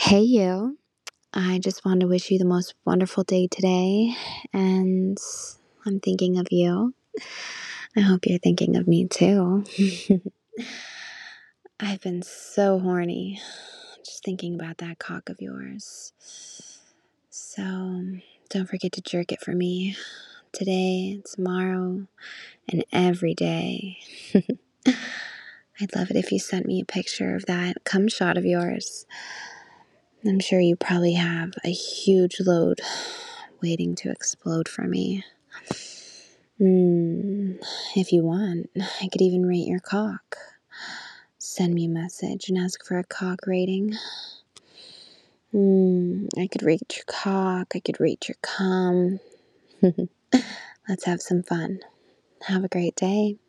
Hey, you. I just wanted to wish you the most wonderful day today, and I'm thinking of you. I hope you're thinking of me too. I've been so horny just thinking about that cock of yours. So don't forget to jerk it for me today, tomorrow, and every day. I'd love it if you sent me a picture of that cum shot of yours. I'm sure you probably have a huge load waiting to explode for me. If you want, I could even rate your cock. Send me a message and ask for a cock rating. I could rate your cock, I could rate your cum. Let's have some fun. Have a great day.